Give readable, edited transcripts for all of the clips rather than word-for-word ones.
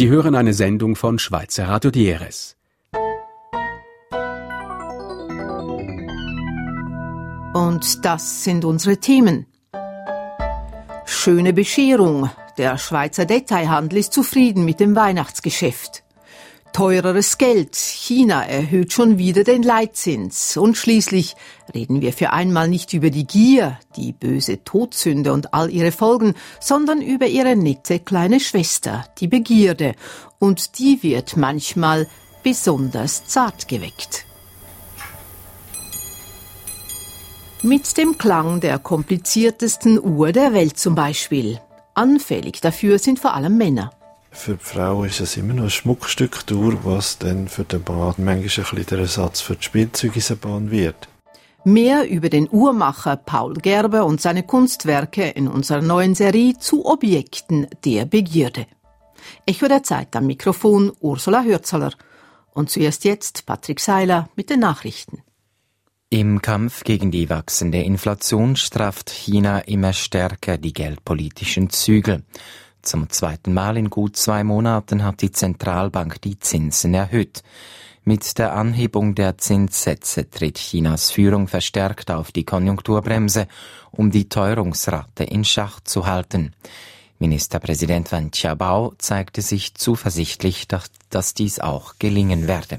Sie hören eine Sendung von Schweizer Radio DRS. Und das sind unsere Themen. Schöne Bescherung. Der Schweizer Detailhandel ist zufrieden mit dem Weihnachtsgeschäft. Teureres Geld. China erhöht schon wieder den Leitzins. Und schließlich reden wir für einmal nicht über die Gier, die böse Todsünde und all ihre Folgen, sondern über ihre nette kleine Schwester, die Begierde. Und die wird manchmal besonders zart geweckt. Mit dem Klang der kompliziertesten Uhr der Welt zum Beispiel. Anfällig dafür sind vor allem Männer. Für die Frau ist es immer noch ein Schmuckstück, die Uhr, was dann für den Mann manchmal ein bisschen der Ersatz für die Spielzeugisebahn wird. Mehr über den Uhrmacher Paul Gerber und seine Kunstwerke in unserer neuen Serie zu Objekten der Begierde. Echo der Zeit am Mikrofon Ursula Hürzeler. Und zuerst jetzt Patrick Seiler mit den Nachrichten. Im Kampf gegen die wachsende Inflation strafft China immer stärker die geldpolitischen Zügel. Zum zweiten Mal in gut 2 Monaten hat die Zentralbank die Zinsen erhöht. Mit der Anhebung der Zinssätze tritt Chinas Führung verstärkt auf die Konjunkturbremse, um die Teuerungsrate in Schach zu halten. Ministerpräsident Wen Jiabao zeigte sich zuversichtlich, dass dies auch gelingen werde.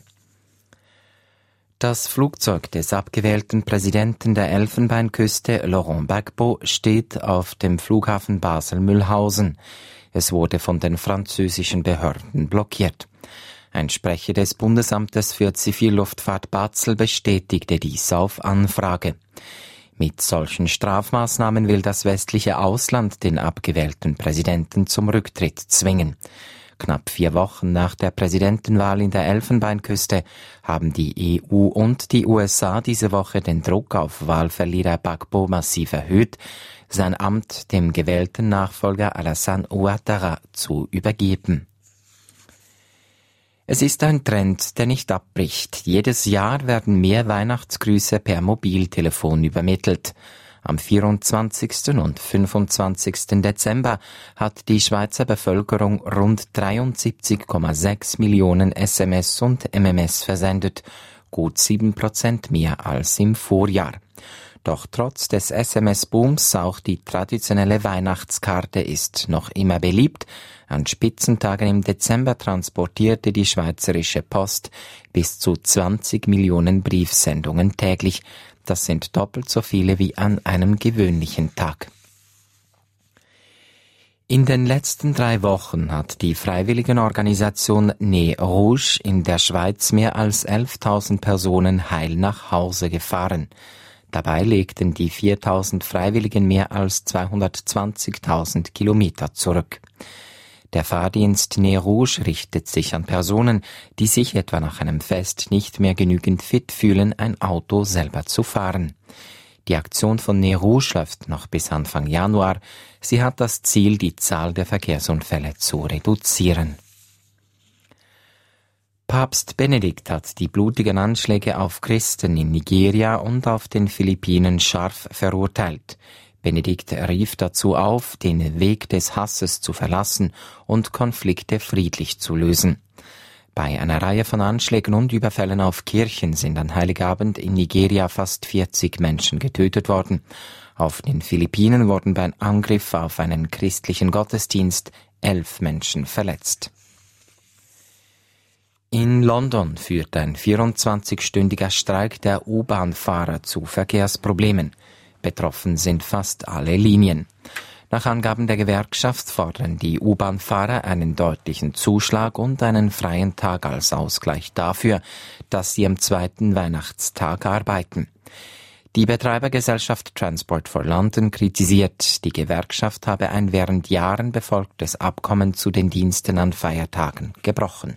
Das Flugzeug des abgewählten Präsidenten der Elfenbeinküste, Laurent Gbagbo, steht auf dem Flughafen Basel-Mühlhausen. Es wurde von den französischen Behörden blockiert. Ein Sprecher des Bundesamtes für Zivilluftfahrt Basel bestätigte dies auf Anfrage. Mit solchen Strafmaßnahmen will das westliche Ausland den abgewählten Präsidenten zum Rücktritt zwingen. Knapp 4 Wochen nach der Präsidentenwahl in der Elfenbeinküste haben die EU und die USA diese Woche den Druck auf Wahlverlierer Gbagbo massiv erhöht, sein Amt dem gewählten Nachfolger Alassane Ouattara zu übergeben. Es ist ein Trend, der nicht abbricht. Jedes Jahr werden mehr Weihnachtsgrüße per Mobiltelefon übermittelt. Am 24. und 25. Dezember hat die Schweizer Bevölkerung rund 73,6 Millionen SMS und MMS versendet, gut 7% mehr als im Vorjahr. Doch trotz des SMS-Booms auch die traditionelle Weihnachtskarte ist noch immer beliebt. An Spitzentagen im Dezember transportierte die Schweizerische Post bis zu 20 Millionen Briefsendungen täglich. Das sind doppelt so viele wie an einem gewöhnlichen Tag. In den letzten 3 Wochen hat die Freiwilligenorganisation Nez Rouge in der Schweiz mehr als 11.000 Personen heil nach Hause gefahren. Dabei legten die 4.000 Freiwilligen mehr als 220.000 Kilometer zurück. Der Fahrdienst Nez Rouge richtet sich an Personen, die sich etwa nach einem Fest nicht mehr genügend fit fühlen, ein Auto selber zu fahren. Die Aktion von Nez Rouge läuft noch bis Anfang Januar. Sie hat das Ziel, die Zahl der Verkehrsunfälle zu reduzieren. Papst Benedikt hat die blutigen Anschläge auf Christen in Nigeria und auf den Philippinen scharf verurteilt. Benedikt rief dazu auf, den Weg des Hasses zu verlassen und Konflikte friedlich zu lösen. Bei einer Reihe von Anschlägen und Überfällen auf Kirchen sind an Heiligabend in Nigeria fast 40 Menschen getötet worden. Auf den Philippinen wurden beim Angriff auf einen christlichen Gottesdienst 11 Menschen verletzt. In London führt ein 24-stündiger Streik der U-Bahn-Fahrer zu Verkehrsproblemen. Betroffen sind fast alle Linien. Nach Angaben der Gewerkschaft fordern die U-Bahn-Fahrer einen deutlichen Zuschlag und einen freien Tag als Ausgleich dafür, dass sie am 2. Weihnachtstag arbeiten. Die Betreibergesellschaft Transport for London kritisiert, die Gewerkschaft habe ein während Jahren befolgtes Abkommen zu den Diensten an Feiertagen gebrochen.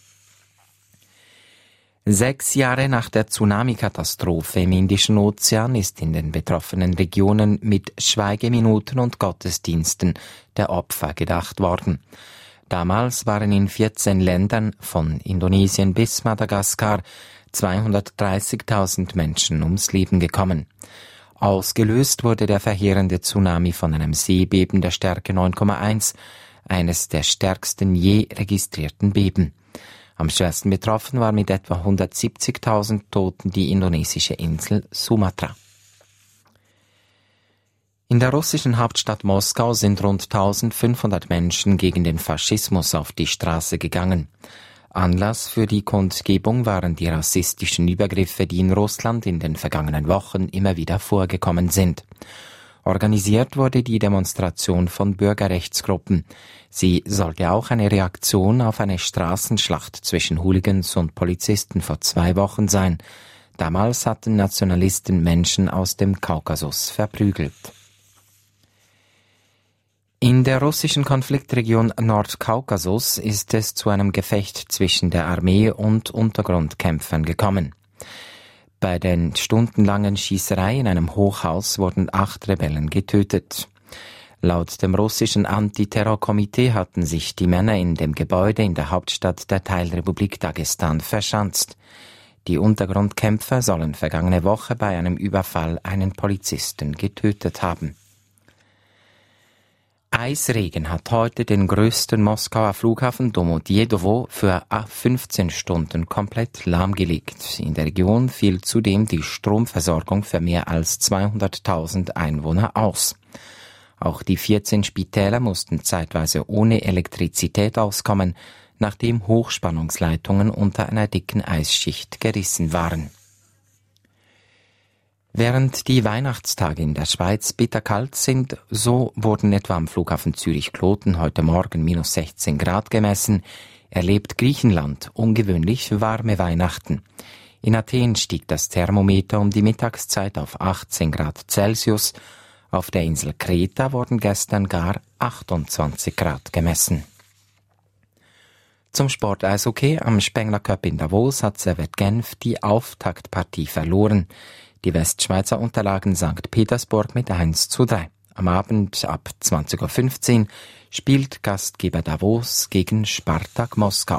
6 Jahre nach der Tsunami-Katastrophe im Indischen Ozean ist in den betroffenen Regionen mit Schweigeminuten und Gottesdiensten der Opfer gedacht worden. Damals waren in 14 Ländern, von Indonesien bis Madagaskar, 230.000 Menschen ums Leben gekommen. Ausgelöst wurde der verheerende Tsunami von einem Seebeben der Stärke 9,1. eines der stärksten je registrierten Beben. Am schwersten betroffen war mit etwa 170.000 Toten die indonesische Insel Sumatra. In der russischen Hauptstadt Moskau sind rund 1500 Menschen gegen den Faschismus auf die Straße gegangen. Anlass für die Kundgebung waren die rassistischen Übergriffe, die in Russland in den vergangenen Wochen immer wieder vorgekommen sind. Organisiert wurde die Demonstration von Bürgerrechtsgruppen. Sie sollte auch eine Reaktion auf eine Straßenschlacht zwischen Hooligans und Polizisten vor 2 Wochen sein. Damals hatten Nationalisten Menschen aus dem Kaukasus verprügelt. In der russischen Konfliktregion Nordkaukasus ist es zu einem Gefecht zwischen der Armee und Untergrundkämpfern gekommen. Bei den stundenlangen Schießerei in einem Hochhaus wurden 8 Rebellen getötet. Laut dem russischen Antiterrorkomitee hatten sich die Männer in dem Gebäude in der Hauptstadt der Teilrepublik Dagestan verschanzt. Die Untergrundkämpfer sollen vergangene Woche bei einem Überfall einen Polizisten getötet haben. Eisregen hat heute den größten Moskauer Flughafen Domodedowo für 15 Stunden komplett lahmgelegt. In der Region fiel zudem die Stromversorgung für mehr als 200.000 Einwohner aus. Auch die 14 Spitäler mussten zeitweise ohne Elektrizität auskommen, nachdem Hochspannungsleitungen unter einer dicken Eisschicht gerissen waren. Während die Weihnachtstage in der Schweiz bitterkalt sind, so wurden etwa am Flughafen Zürich-Kloten heute Morgen -16 Grad gemessen, erlebt Griechenland ungewöhnlich warme Weihnachten. In Athen stieg das Thermometer um die Mittagszeit auf 18 Grad Celsius. Auf der Insel Kreta wurden gestern gar 28 Grad gemessen. Zum Sport Eishockey am Spengler Cup in Davos hat Servette Genf die Auftaktpartie verloren. Die Westschweizer unterlagen St. Petersburg mit 1:3. Am Abend ab 20:15 Uhr spielt Gastgeber Davos gegen Spartak Moskau.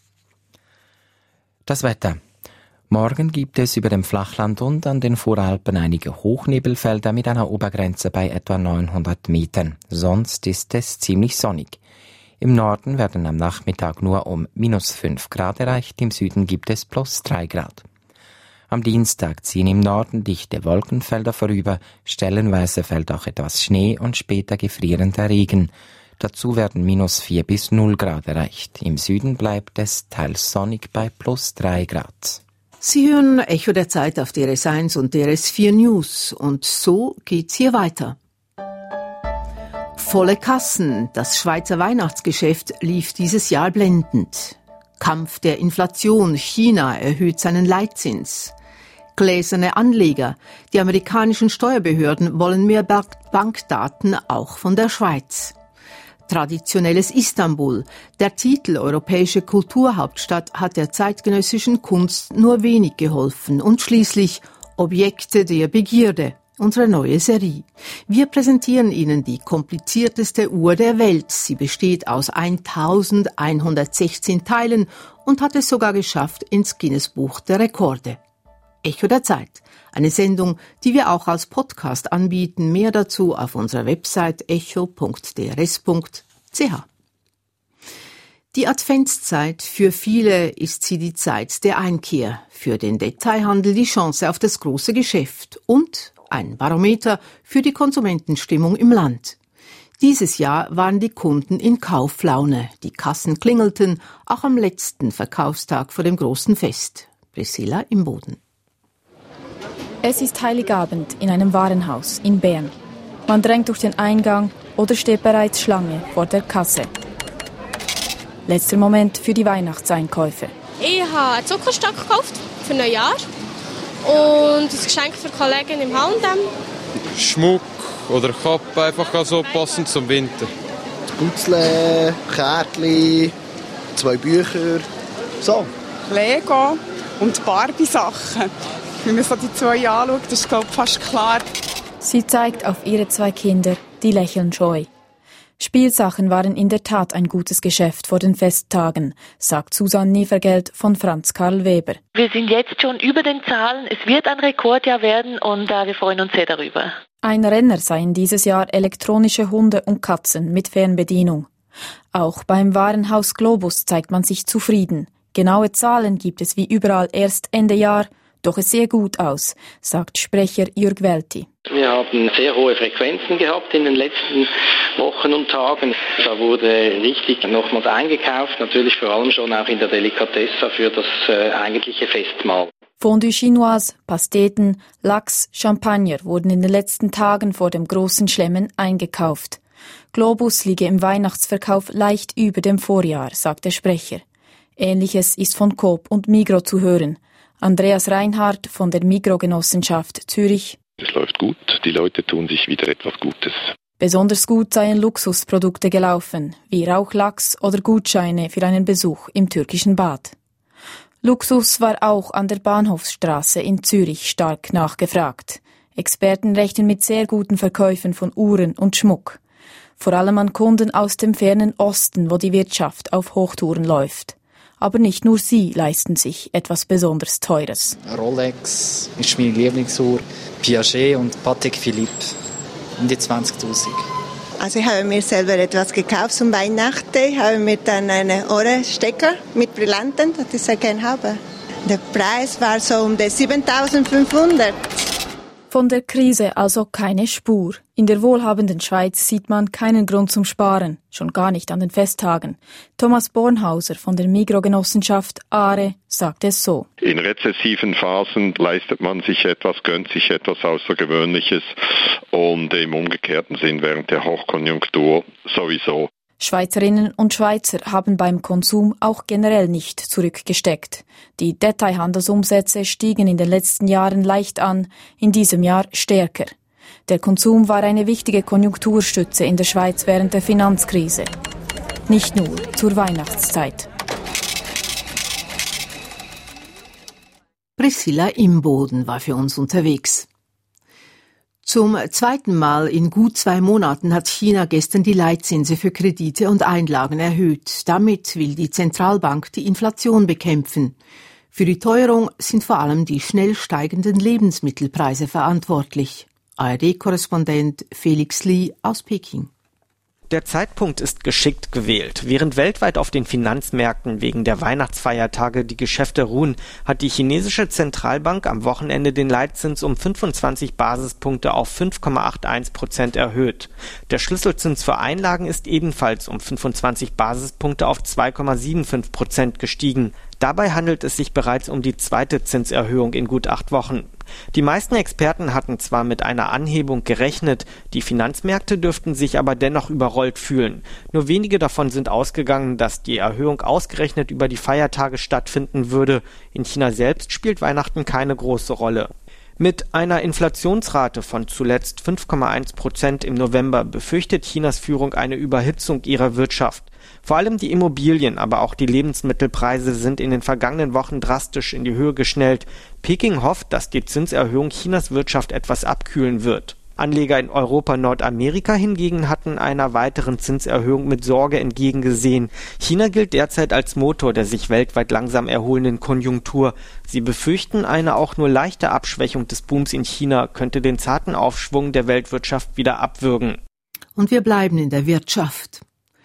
Das Wetter. Morgen gibt es über dem Flachland und an den Voralpen einige Hochnebelfelder mit einer Obergrenze bei etwa 900 Metern. Sonst ist es ziemlich sonnig. Im Norden werden am Nachmittag nur um -5 Grad erreicht, im Süden gibt es +3 Grad. Am Dienstag ziehen im Norden dichte Wolkenfelder vorüber, stellenweise fällt auch etwas Schnee und später gefrierender Regen. Dazu werden -4 bis 0 Grad erreicht. Im Süden bleibt es teils sonnig bei +3 Grad. Sie hören Echo der Zeit auf DRS1 und DRS4 News. Und so geht's hier weiter. Volle Kassen. Das Schweizer Weihnachtsgeschäft lief dieses Jahr blendend. Kampf der Inflation. China erhöht seinen Leitzins. Gläserne Anleger. Die amerikanischen Steuerbehörden wollen mehr Bankdaten auch von der Schweiz. Traditionelles Istanbul. Der Titel Europäische Kulturhauptstadt hat der zeitgenössischen Kunst nur wenig geholfen. Und schließlich Objekte der Begierde. Unsere neue Serie. Wir präsentieren Ihnen die komplizierteste Uhr der Welt. Sie besteht aus 1116 Teilen und hat es sogar geschafft ins Guinness-Buch der Rekorde. Echo der Zeit. Eine Sendung, die wir auch als Podcast anbieten. Mehr dazu auf unserer Website echo.drs.ch. Die Adventszeit, für viele ist sie die Zeit der Einkehr. Für den Detailhandel die Chance auf das große Geschäft und ein Barometer für die Konsumentenstimmung im Land. Dieses Jahr waren die Kunden in Kauflaune. Die Kassen klingelten, auch am letzten Verkaufstag vor dem großen Fest. Priscilla im Boden. Es ist Heiligabend in einem Warenhaus in Bern. Man drängt durch den Eingang oder steht bereits Schlange vor der Kasse. Letzter Moment für die Weihnachtseinkäufe. Ich habe einen Zuckerstock gekauft für Neujahr und ein Geschenk für Kollegen im H&M. Schmuck oder Kappe, einfach so passend zum Winter. Putzle, Kärtchen, 2 Bücher, so. Lego und Barbie-Sachen. Wenn man so die 2 anschaut, ist glaube ich fast klar. Sie zeigt auf ihre 2 Kinder, die lächeln scheu. Spielsachen waren in der Tat ein gutes Geschäft vor den Festtagen, sagt Susanne Nievergeld von Franz Karl Weber. Wir sind jetzt schon über den Zahlen. Es wird ein Rekordjahr werden und wir freuen uns sehr darüber. Ein Renner seien dieses Jahr elektronische Hunde und Katzen mit Fernbedienung. Auch beim Warenhaus Globus zeigt man sich zufrieden. Genaue Zahlen gibt es wie überall erst Ende Jahr, doch es sehe gut aus, sagt Sprecher Jürg Welti. Wir haben sehr hohe Frequenzen gehabt in den letzten Wochen und Tagen. Da wurde richtig nochmals eingekauft, natürlich vor allem schon auch in der Delikatesse für das eigentliche Festmahl. Fondue chinoise, Pasteten, Lachs, Champagner wurden in den letzten Tagen vor dem großen Schlemmen eingekauft. Globus liege im Weihnachtsverkauf leicht über dem Vorjahr, sagt der Sprecher. Ähnliches ist von Coop und Migros zu hören. Andreas Reinhardt von der Migros-Genossenschaft Zürich. Es läuft gut, die Leute tun sich wieder etwas Gutes. Besonders gut seien Luxusprodukte gelaufen, wie Rauchlachs oder Gutscheine für einen Besuch im türkischen Bad. Luxus war auch an der Bahnhofsstraße in Zürich stark nachgefragt. Experten rechnen mit sehr guten Verkäufen von Uhren und Schmuck. Vor allem an Kunden aus dem fernen Osten, wo die Wirtschaft auf Hochtouren läuft. Aber nicht nur sie leisten sich etwas besonders Teures. Rolex ist meine Lieblingsuhr, Piaget und Patek Philippe um die 20'000. Also ich habe mir selber etwas gekauft zum Weihnachten. Ich habe mir dann einen Ohrenstecker mit Brillanten, das ich sehr gerne habe. Der Preis war so um die 7.500. Von der Krise also keine Spur. In der wohlhabenden Schweiz sieht man keinen Grund zum Sparen, schon gar nicht an den Festtagen. Thomas Bornhauser von der Migros-Genossenschaft ARE sagt es so. In rezessiven Phasen leistet man sich etwas, gönnt sich etwas Außergewöhnliches und im umgekehrten Sinn während der Hochkonjunktur sowieso. Schweizerinnen und Schweizer haben beim Konsum auch generell nicht zurückgesteckt. Die Detailhandelsumsätze stiegen in den letzten Jahren leicht an, in diesem Jahr stärker. Der Konsum war eine wichtige Konjunkturstütze in der Schweiz während der Finanzkrise. Nicht nur zur Weihnachtszeit. Priscilla Imboden war für uns unterwegs. Zum zweiten Mal in gut 2 Monaten hat China gestern die Leitzinse für Kredite und Einlagen erhöht. Damit will die Zentralbank die Inflation bekämpfen. Für die Teuerung sind vor allem die schnell steigenden Lebensmittelpreise verantwortlich. ARD-Korrespondent Felix Lee aus Peking. Der Zeitpunkt ist geschickt gewählt. Während weltweit auf den Finanzmärkten wegen der Weihnachtsfeiertage die Geschäfte ruhen, hat die chinesische Zentralbank am Wochenende den Leitzins um 25 Basispunkte auf 5,81% erhöht. Der Schlüsselzins für Einlagen ist ebenfalls um 25 Basispunkte auf 2,75% gestiegen. Dabei handelt es sich bereits um die zweite Zinserhöhung in gut 8 Wochen. Die meisten Experten hatten zwar mit einer Anhebung gerechnet, die Finanzmärkte dürften sich aber dennoch überrollt fühlen. Nur wenige davon sind ausgegangen, dass die Erhöhung ausgerechnet über die Feiertage stattfinden würde. In China selbst spielt Weihnachten keine große Rolle. Mit einer Inflationsrate von zuletzt 5,1% im November befürchtet Chinas Führung eine Überhitzung ihrer Wirtschaft. Vor allem die Immobilien, aber auch die Lebensmittelpreise sind in den vergangenen Wochen drastisch in die Höhe geschnellt. Peking hofft, dass die Zinserhöhung Chinas Wirtschaft etwas abkühlen wird. Anleger in Europa und Nordamerika hingegen hatten einer weiteren Zinserhöhung mit Sorge entgegengesehen. China gilt derzeit als Motor der sich weltweit langsam erholenden Konjunktur. Sie befürchten, eine auch nur leichte Abschwächung des Booms in China könnte den zarten Aufschwung der Weltwirtschaft wieder abwürgen. Und wir bleiben in der Wirtschaft.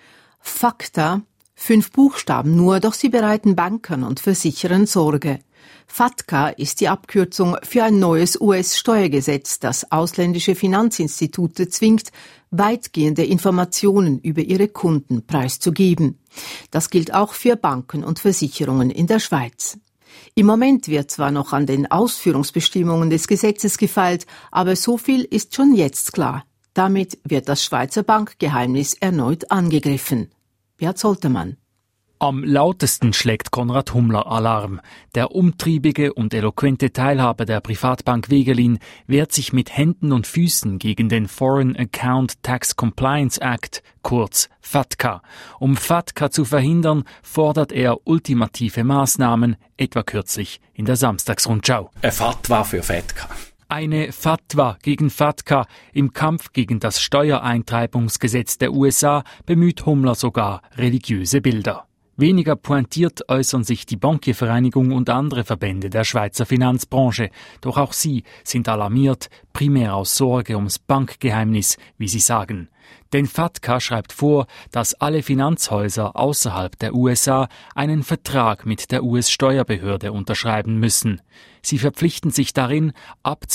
FATCA, 5 Buchstaben nur, doch sie bereiten Bankern und Versicherern Sorge. FATCA ist die Abkürzung für ein neues US-Steuergesetz, das ausländische Finanzinstitute zwingt, weitgehende Informationen über ihre Kunden preiszugeben. Das gilt auch für Banken und Versicherungen in der Schweiz. Im Moment wird zwar noch an den Ausführungsbestimmungen des Gesetzes gefeilt, aber so viel ist schon jetzt klar. Damit wird das Schweizer Bankgeheimnis erneut angegriffen. Bert Soltermann. Am lautesten schlägt Konrad Hummler Alarm. Der umtriebige und eloquente Teilhaber der Privatbank Wegelin wehrt sich mit Händen und Füßen gegen den Foreign Account Tax Compliance Act, kurz FATCA. Um FATCA zu verhindern, fordert er ultimative Maßnahmen, etwa kürzlich in der Samstagsrundschau. Eine Fatwa für FATCA. Eine Fatwa gegen FATCA im Kampf gegen das Steuereintreibungsgesetz der USA bemüht Hummler sogar religiöse Bilder. Weniger pointiert äußern sich die Bankiervereinigung und andere Verbände der Schweizer Finanzbranche. Doch auch sie sind alarmiert, primär aus Sorge ums Bankgeheimnis, wie sie sagen. Denn FATCA schreibt vor, dass alle Finanzhäuser außerhalb der USA einen Vertrag mit der US-Steuerbehörde unterschreiben müssen. Sie verpflichten sich darin, ab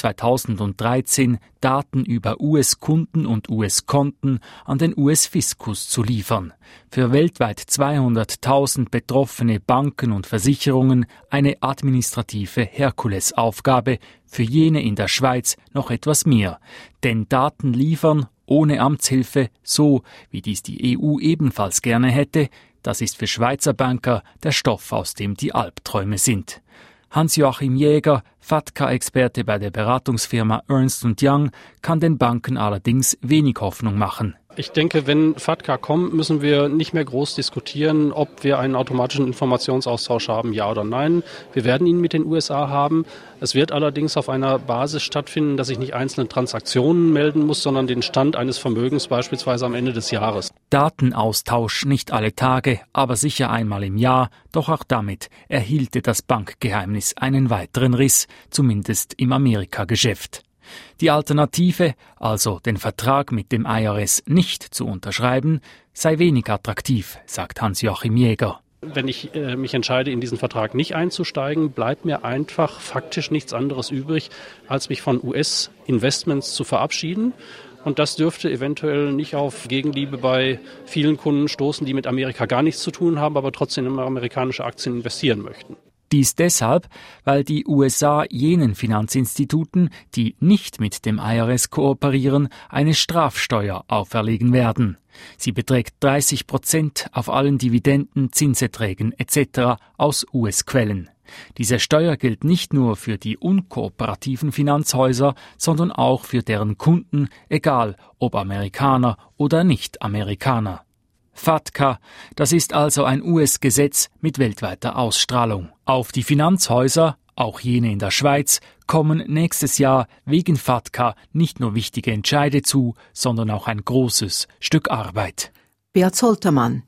2013 Daten über US-Kunden und US-Konten an den US-Fiskus zu liefern. Für weltweit 200.000 betroffene Banken und Versicherungen eine administrative Herkulesaufgabe, für jene in der Schweiz noch etwas mehr. Denn Daten liefern ohne Amtshilfe, so wie dies die EU ebenfalls gerne hätte, das ist für Schweizer Banker der Stoff, aus dem die Albträume sind. Hans-Joachim Jäger, FATCA-Experte bei der Beratungsfirma Ernst & Young, kann den Banken allerdings wenig Hoffnung machen. Ich denke, wenn FATCA kommt, müssen wir nicht mehr groß diskutieren, ob wir einen automatischen Informationsaustausch haben, ja oder nein. Wir werden ihn mit den USA haben. Es wird allerdings auf einer Basis stattfinden, dass ich nicht einzelne Transaktionen melden muss, sondern den Stand eines Vermögens beispielsweise am Ende des Jahres. Datenaustausch nicht alle Tage, aber sicher einmal im Jahr. Doch auch damit erhielte das Bankgeheimnis einen weiteren Riss, zumindest im Amerika-Geschäft. Die Alternative, also den Vertrag mit dem IRS nicht zu unterschreiben, sei wenig attraktiv, sagt Hans-Joachim Jäger. Wenn ich mich entscheide, in diesen Vertrag nicht einzusteigen, bleibt mir einfach faktisch nichts anderes übrig, als mich von US-Investments zu verabschieden. Und das dürfte eventuell nicht auf Gegenliebe bei vielen Kunden stoßen, die mit Amerika gar nichts zu tun haben, aber trotzdem in amerikanische Aktien investieren möchten. Dies deshalb, weil die USA jenen Finanzinstituten, die nicht mit dem IRS kooperieren, eine Strafsteuer auferlegen werden. Sie beträgt 30% auf allen Dividenden, Zinserträgen etc. aus US-Quellen. Diese Steuer gilt nicht nur für die unkooperativen Finanzhäuser, sondern auch für deren Kunden, egal ob Amerikaner oder Nicht-Amerikaner. FATCA, das ist also ein US-Gesetz mit weltweiter Ausstrahlung. Auf die Finanzhäuser, auch jene in der Schweiz, kommen nächstes Jahr wegen FATCA nicht nur wichtige Entscheide zu, sondern auch ein großes Stück Arbeit. Beat Zoltermann.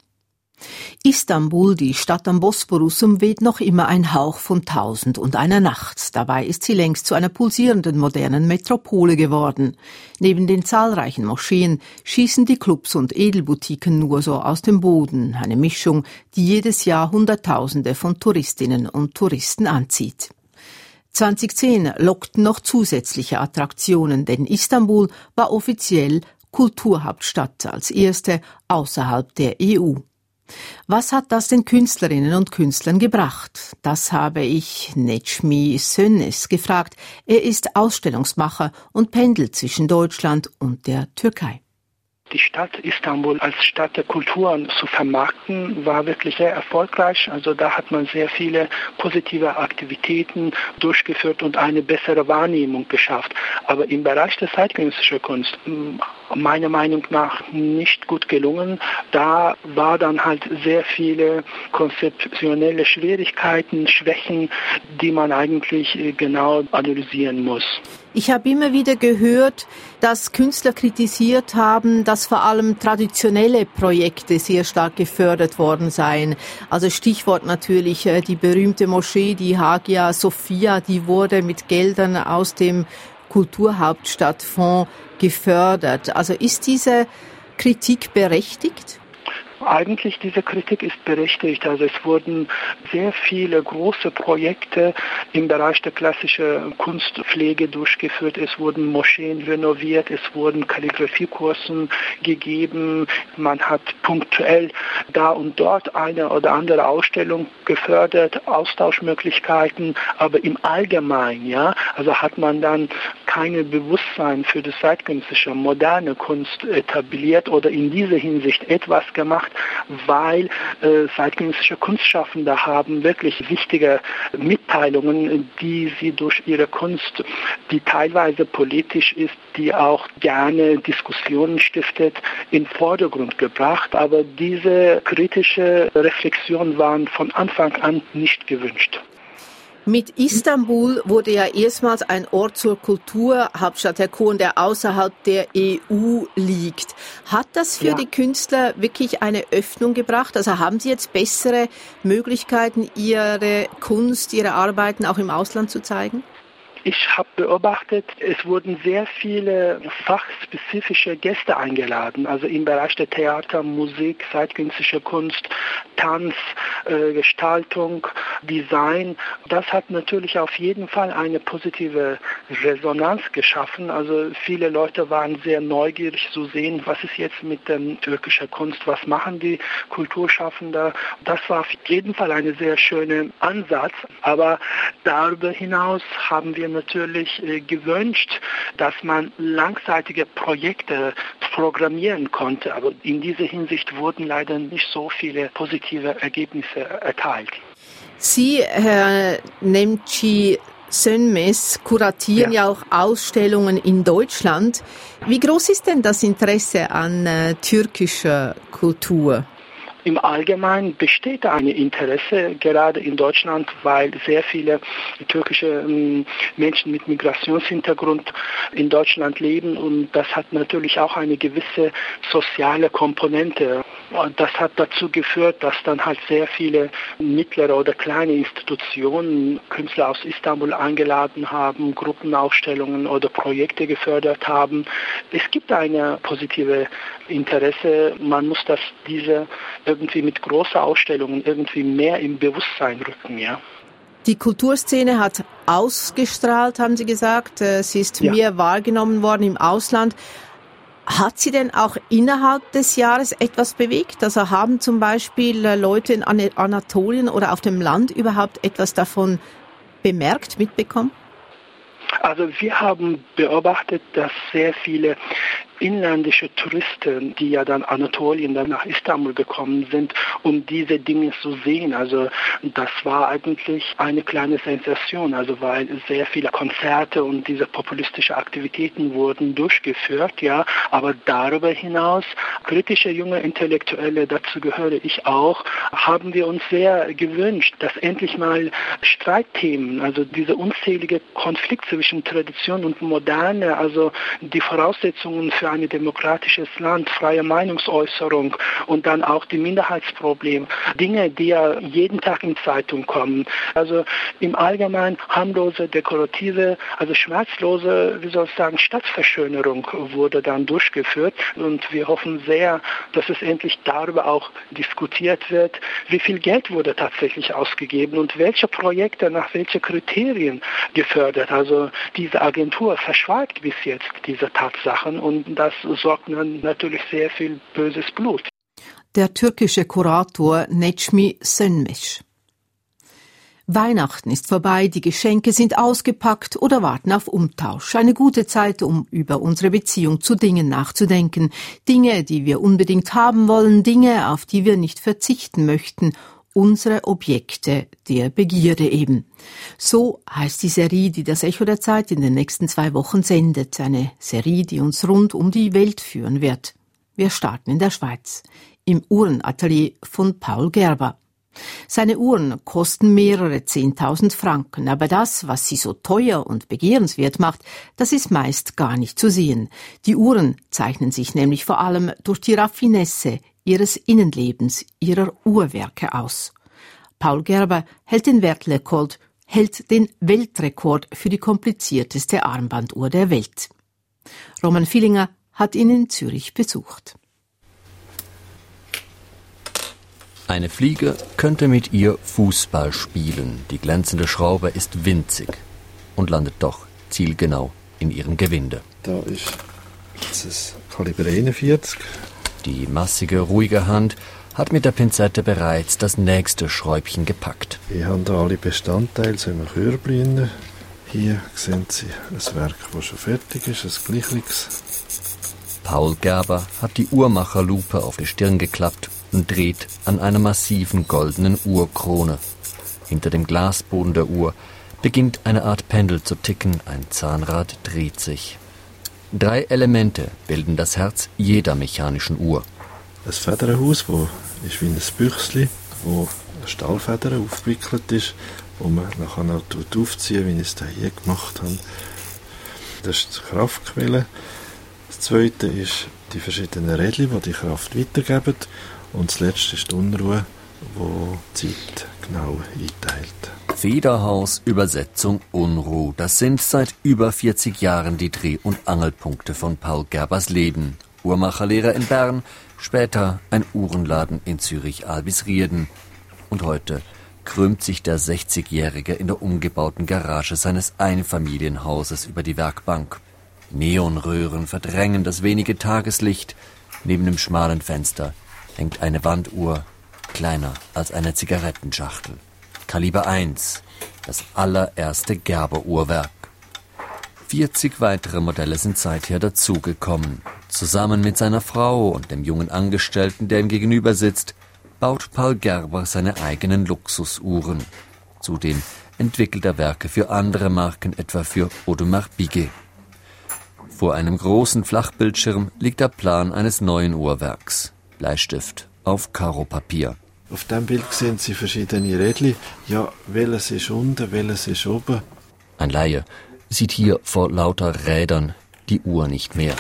Istanbul, die Stadt am Bosporus, umweht noch immer ein Hauch von 1001 Nacht. Dabei ist sie längst zu einer pulsierenden modernen Metropole geworden. Neben den zahlreichen Moscheen schießen die Clubs und Edelboutiquen nur so aus dem Boden. Eine Mischung, die jedes Jahr Hunderttausende von Touristinnen und Touristen anzieht. 2010 lockten noch zusätzliche Attraktionen, denn Istanbul war offiziell Kulturhauptstadt, als erste außerhalb der EU. Was hat das den Künstlerinnen und Künstlern gebracht? Das habe ich Necmi Sönnes gefragt. Er ist Ausstellungsmacher und pendelt zwischen Deutschland und der Türkei. Die Stadt Istanbul als Stadt der Kulturen zu vermarkten, war wirklich sehr erfolgreich. Also da hat man sehr viele positive Aktivitäten durchgeführt und eine bessere Wahrnehmung geschafft. Aber im Bereich der zeitgenössischen Kunst, meiner Meinung nach nicht gut gelungen. Da war dann halt sehr viele konzeptionelle Schwierigkeiten, Schwächen, die man eigentlich genau analysieren muss. Ich habe immer wieder gehört, dass Künstler kritisiert haben, dass vor allem traditionelle Projekte sehr stark gefördert worden seien. Also Stichwort natürlich die berühmte Moschee, die Hagia Sophia, die wurde mit Geldern aus dem Kulturhauptstadtfonds gefördert. Also ist diese Kritik berechtigt? Eigentlich diese Kritik ist berechtigt. Also es wurden sehr viele große Projekte im Bereich der klassischen Kunstpflege durchgeführt. Es wurden Moscheen renoviert, es wurden Kalligrafiekursen gegeben. Man hat punktuell da und dort eine oder andere Ausstellung gefördert, Austauschmöglichkeiten, aber im Allgemeinen, ja, also hat man dann keine Bewusstsein für die zeitgenössische moderne Kunst etabliert oder in dieser Hinsicht etwas gemacht, weil zeitgenössische Kunstschaffende haben wirklich wichtige Mitteilungen, die sie durch ihre Kunst, die teilweise politisch ist, die auch gerne Diskussionen stiftet, in den Vordergrund gebracht. Aber diese kritische Reflexion waren von Anfang an nicht gewünscht. Mit Istanbul wurde ja erstmals ein Ort zur Kulturhauptstadt erkoren, der außerhalb der EU liegt. Hat das für die Künstler wirklich eine Öffnung gebracht? Also haben sie jetzt bessere Möglichkeiten, ihre Kunst, ihre Arbeiten auch im Ausland zu zeigen? Ich habe beobachtet, es wurden sehr viele fachspezifische Gäste eingeladen, also im Bereich der Theater, Musik, zeitgenössische Kunst, Tanz, Gestaltung, Design. Das hat natürlich auf jeden Fall eine positive Resonanz geschaffen. Also viele Leute waren sehr neugierig zu sehen, was ist jetzt mit der türkischen Kunst, was machen die Kulturschaffenden. Das war auf jeden Fall ein sehr schöner Ansatz. Aber darüber hinaus haben wir natürlich gewünscht, dass man langzeitige Projekte programmieren konnte. Aber in dieser Hinsicht wurden leider nicht so viele positive Ergebnisse erteilt. Sie, Herr Nemci Sönmez, kuratieren ja auch Ausstellungen in Deutschland. Wie groß ist denn das Interesse an türkischer Kultur? Im Allgemeinen besteht ein Interesse, gerade in Deutschland, weil sehr viele türkische Menschen mit Migrationshintergrund in Deutschland leben und das hat natürlich auch eine gewisse soziale Komponente. Und das hat dazu geführt, dass dann halt sehr viele mittlere oder kleine Institutionen Künstler aus Istanbul eingeladen haben, Gruppenausstellungen oder Projekte gefördert haben. Es gibt eine positive Interesse. Man muss diese irgendwie mit großen Ausstellungen irgendwie mehr im Bewusstsein rücken, ja. Die Kulturszene hat ausgestrahlt, haben Sie gesagt. Sie ist mehr wahrgenommen worden im Ausland. Hat sie denn auch innerhalb des Jahres etwas bewegt? Also haben zum Beispiel Leute in Anatolien oder auf dem Land überhaupt etwas davon bemerkt, mitbekommen? Also wir haben beobachtet, dass sehr viele inländische Touristen, die ja dann Anatolien, dann nach Istanbul gekommen sind, um diese Dinge zu sehen. Also das war eigentlich eine kleine Sensation, also weil sehr viele Konzerte und diese populistischen Aktivitäten wurden durchgeführt, ja. Aber darüber hinaus, kritische junge Intellektuelle, dazu gehöre ich auch, haben wir uns sehr gewünscht, dass endlich mal Streitthemen, also diese unzählige Konflikt zwischen Tradition und Moderne, also die Voraussetzungen für ein demokratisches Land, freie Meinungsäußerung und dann auch die Minderheitsprobleme, Dinge, die ja jeden Tag in Zeitung kommen. Also im Allgemeinen harmlose, dekorative, also schmerzlose, Stadtverschönerung wurde dann durchgeführt und wir hoffen sehr, dass es endlich darüber auch diskutiert wird, wie viel Geld wurde tatsächlich ausgegeben und welche Projekte nach welchen Kriterien gefördert. Also diese Agentur verschweigt bis jetzt diese Tatsachen und das sorgt natürlich sehr viel böses Blut. Der türkische Kurator Necmi Sönmez. Weihnachten ist vorbei, die Geschenke sind ausgepackt oder warten auf Umtausch. Eine gute Zeit, um über unsere Beziehung zu Dingen nachzudenken. Dinge, die wir unbedingt haben wollen, Dinge, auf die wir nicht verzichten möchten. Unsere Objekte der Begierde eben. So heißt die Serie, die das Echo der Zeit in den nächsten 2 Wochen sendet. Eine Serie, die uns rund um die Welt führen wird. Wir starten in der Schweiz, im Uhrenatelier von Paul Gerber. Seine Uhren kosten mehrere 10.000 Franken, aber das, was sie so teuer und begehrenswert macht, das ist meist gar nicht zu sehen. Die Uhren zeichnen sich nämlich vor allem durch die Raffinesse ihres Innenlebens, ihrer Uhrwerke aus. Paul Gerber hält den Weltrekord für die komplizierteste Armbanduhr der Welt. Roman Villinger hat ihn in Zürich besucht. Eine Fliege könnte mit ihr Fußball spielen. Die glänzende Schraube ist winzig und landet doch zielgenau in ihrem Gewinde. Da ist das Kaliber 41. Die massige, ruhige Hand hat mit der Pinzette bereits das nächste Schräubchen gepackt. Ich habe da alle Bestandteile so im Körbchen. Hier sehen Sie ein Werk, das schon fertig ist, ein gleichliches. Paul Gerber hat die Uhrmacherlupe auf die Stirn geklappt und dreht an einer massiven goldenen Uhrkrone. Hinter dem Glasboden der Uhr beginnt eine Art Pendel zu ticken, ein Zahnrad dreht sich. 3 Elemente bilden das Herz jeder mechanischen Uhr. Ein Federhaus, das ist wie ein Büchsli, wo eine Stahlfeder aufgewickelt ist, wo man nachher noch aufziehen, wie ich es hier gemacht habe. Das ist die Kraftquelle. Das zweite ist die verschiedenen Rädchen, die die Kraft weitergeben. Und das letzte ist die Unruhe, die die Zeit genau einteilt. Federhaus, Übersetzung Unruh. Das sind seit über 40 Jahren die Dreh- und Angelpunkte von Paul Gerbers Leben. Uhrmacherlehrer in Bern, später ein Uhrenladen in Zürich-Albisrieden. Und heute krümmt sich der 60-Jährige in der umgebauten Garage seines Einfamilienhauses über die Werkbank. Neonröhren verdrängen das wenige Tageslicht. Neben dem schmalen Fenster hängt eine Wanduhr, kleiner als eine Zigarettenschachtel. Kaliber 1, das allererste Gerber-Uhrwerk. 40 weitere Modelle sind seither dazugekommen. Zusammen mit seiner Frau und dem jungen Angestellten, der ihm gegenüber sitzt, baut Paul Gerber seine eigenen Luxusuhren. Zudem entwickelt er Werke für andere Marken, etwa für Audemars Piguet. Vor einem großen Flachbildschirm liegt der Plan eines neuen Uhrwerks. Bleistift auf Karopapier. Auf diesem Bild sehen Sie verschiedene Rädchen. Ja, welches ist unten, welches ist oben. Ein Laie sieht hier vor lauter Rädern die Uhr nicht mehr.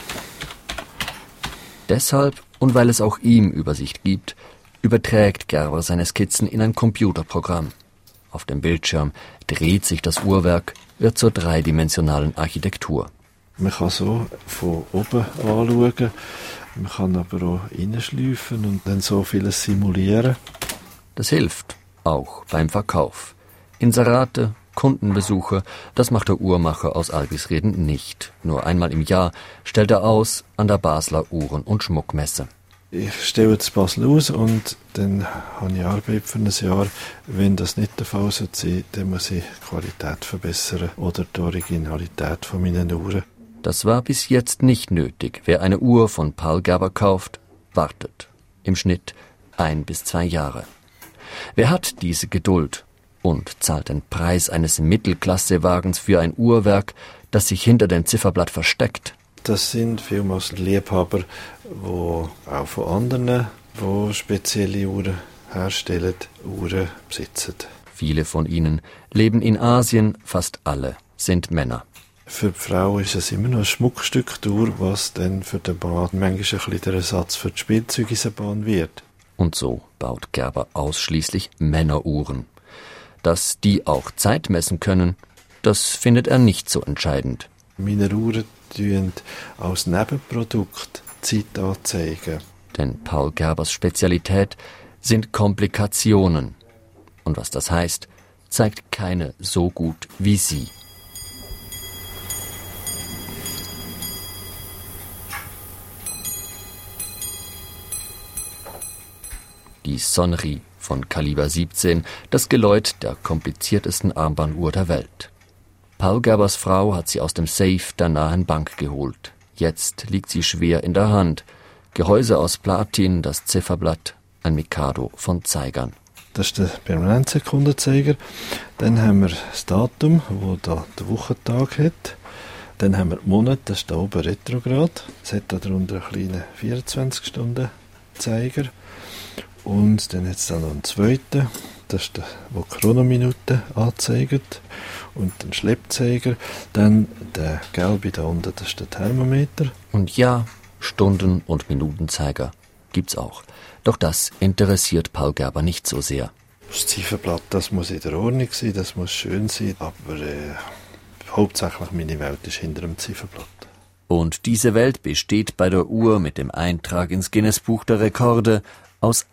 Deshalb, und weil es auch ihm Übersicht gibt, überträgt Gerber seine Skizzen in ein Computerprogramm. Auf dem Bildschirm dreht sich das Uhrwerk, wird zur dreidimensionalen Architektur. Man kann so von oben anschauen, man kann aber auch reinschleifen und dann so vieles simulieren. Das hilft, auch beim Verkauf. Inserate, Kundenbesuche, das macht der Uhrmacher aus Albisrieden nicht. Nur einmal im Jahr stellt er aus an der Basler Uhren- und Schmuckmesse. Ich stelle jetzt Basel aus und dann habe ich Arbeit für ein Jahr. Wenn das nicht der Fall sein sollte, dann muss ich die Qualität verbessern oder die Originalität von meinen Uhren. Das war bis jetzt nicht nötig. Wer eine Uhr von Paul Gerber kauft, wartet. Im Schnitt 1 bis 2 Jahre. Wer hat diese Geduld und zahlt den Preis eines Mittelklassewagens für ein Uhrwerk, das sich hinter dem Zifferblatt versteckt? Das sind vielmals Liebhaber, die auch von anderen, die spezielle Uhren herstellen, Uhren besitzen. Viele von ihnen leben in Asien, fast alle sind Männer. Für die Frau ist es immer noch ein Schmuckstück durch, was dann für den Mann manchmal ein bisschen der Ersatz für die Spielzeugeisenbahn wird. Und so baut Gerber ausschließlich Männeruhren. Dass die auch Zeit messen können, das findet er nicht so entscheidend. Meine Uhren tun als Nebenprodukt Zeit anzeigen. Denn Paul Gerbers Spezialität sind Komplikationen. Und was das heißt, zeigt keine so gut wie sie. Die Sonnerie von Kaliber 17, das Geläut der kompliziertesten Armbanduhr der Welt. Paul Gerbers Frau hat sie aus dem Safe der nahen Bank geholt. Jetzt liegt sie schwer in der Hand. Gehäuse aus Platin, das Zifferblatt, ein Mikado von Zeigern. Das ist der Permanentsekundenzeiger. Dann haben wir das Datum, wo da der Wochentag hat. Dann haben wir den Monat, das ist da oben Retrograd. Es hat darunter einen kleinen 24-Stunden-Zeiger. Und dann hat es dann noch einen zweiten, das ist der, der Chronominuten anzeigt. Und den Schleppzeiger. Dann der gelbe da unten, das ist der Thermometer. Und ja, Stunden- und Minutenzeiger gibt's auch. Doch das interessiert Paul Gerber nicht so sehr. Das Zifferblatt, das muss in der Ordnung sein, das muss schön sein, aber hauptsächlich meine Welt ist hinter dem Zifferblatt. Und diese Welt besteht bei der Uhr mit dem Eintrag ins Guinness-Buch der Rekorde aus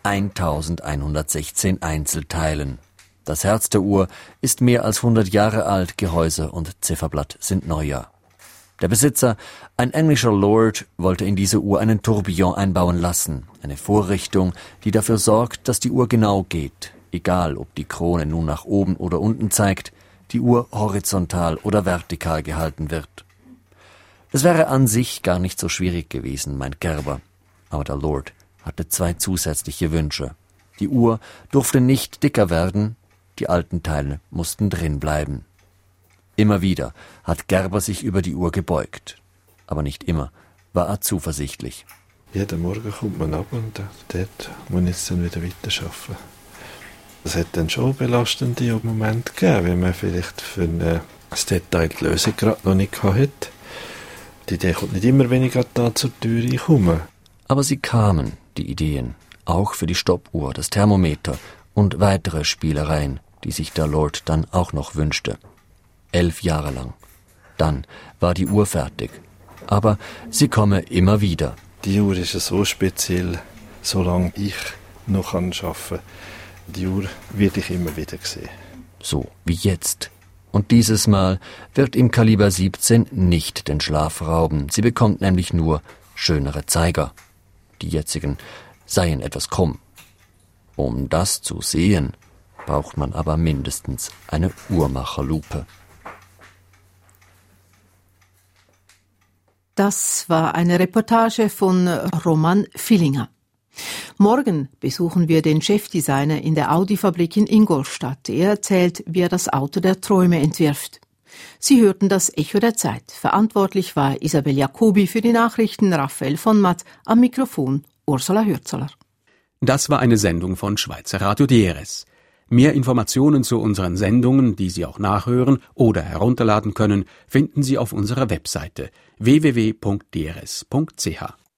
1116 Einzelteilen. Das Herz der Uhr ist mehr als 100 Jahre alt, Gehäuse und Zifferblatt sind Neujahr. Der Besitzer, ein englischer Lord, wollte in diese Uhr einen Tourbillon einbauen lassen, eine Vorrichtung, die dafür sorgt, dass die Uhr genau geht, egal ob die Krone nun nach oben oder unten zeigt, die Uhr horizontal oder vertikal gehalten wird. Es wäre an sich gar nicht so schwierig gewesen, meint Gerber, aber der Lord hatte 2 zusätzliche Wünsche. Die Uhr durfte nicht dicker werden, die alten Teile mussten drin bleiben. Immer wieder hat Gerber sich über die Uhr gebeugt. Aber nicht immer war er zuversichtlich. Jeden Morgen kommt man ab und dort muss ich jetzt dann wieder weiterarbeiten. Es hat dann schon belastende Momente gegeben, wenn man vielleicht für das Detail die Lösung gerade noch nicht hatte. Die Idee kommt nicht immer, wenn ich gerade da zur Tür komme. Aber sie kamen, die Ideen, auch für die Stoppuhr, das Thermometer und weitere Spielereien, die sich der Lord dann auch noch wünschte. 11 Jahre lang. Dann war die Uhr fertig. Aber sie komme immer wieder. Die Uhr ist so speziell, solange ich noch arbeiten kann. Die Uhr werde ich immer wieder sehen. So wie jetzt. Und dieses Mal wird im Kaliber 17 nicht den Schlaf rauben. Sie bekommt nämlich nur schönere Zeiger. Die jetzigen seien etwas krumm. Um das zu sehen, braucht man aber mindestens eine Uhrmacherlupe. Das war eine Reportage von Roman Villinger. Morgen besuchen wir den Chefdesigner in der Audi-Fabrik in Ingolstadt. Er erzählt, wie er das Auto der Träume entwirft. Sie hörten das Echo der Zeit. Verantwortlich war Isabel Jacobi, für die Nachrichten Raphael von Matt, am Mikrofon Ursula Hürzeler. Das war eine Sendung von Schweizer Radio DRS. Mehr Informationen zu unseren Sendungen, die Sie auch nachhören oder herunterladen können, finden Sie auf unserer Webseite www.drs.ch.